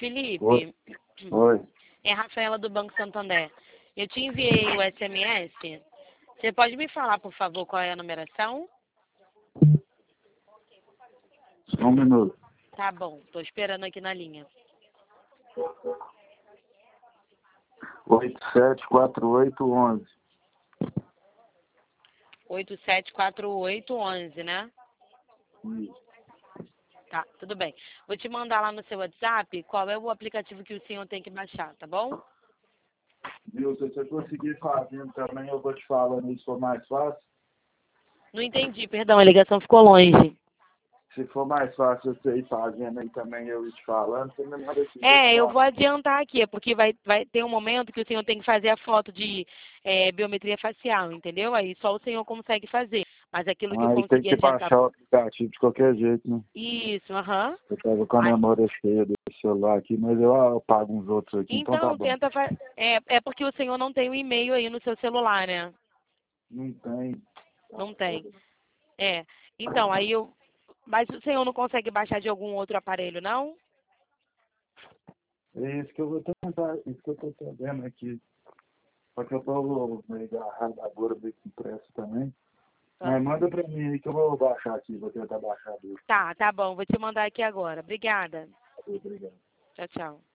Felipe, Oi. é a Rafaela do Banco Santander. Eu te enviei o SMS. Você pode me falar, por favor, qual é a numeração? Só um minuto. Tá bom, tô esperando aqui na linha. 874811. 874811, né? Isso. Tá, tudo bem. Vou te mandar lá no seu WhatsApp qual é o aplicativo que o senhor tem que baixar, tá bom? Viu? Se você conseguir fazendo também, eu vou te falando isso for mais fácil. Não entendi, perdão, a ligação ficou longe. Se for mais fácil você ir fazendo aí também, eu ir te falando, você me manda aqui. Eu vou adiantar aqui, porque vai ter um momento que o senhor tem que fazer a foto de biometria facial, entendeu? Aí só o senhor consegue fazer. Mas aquilo que eu Aí tem consegui que adiantar. baixar o aplicativo de qualquer jeito, né? Isso, aham. Eu tava com a memória cheia do celular aqui, mas eu pago uns outros aqui, então tá Então, bom. tenta fazer. É porque o senhor não tem o e-mail aí no seu celular, né? Não tem. Não tem. É. Então, aí eu. Mas o senhor não consegue baixar de algum outro aparelho, não? É isso que eu vou tentar, isso que eu tô sabendo aqui. Só que eu tô meio agarrado agora, meio com pressa também. Mas manda pra mim aí que eu vou baixar aqui, vou tentar baixar dele. Tá bom. Vou te mandar aqui agora. Obrigada. Obrigado. Tchau, tchau.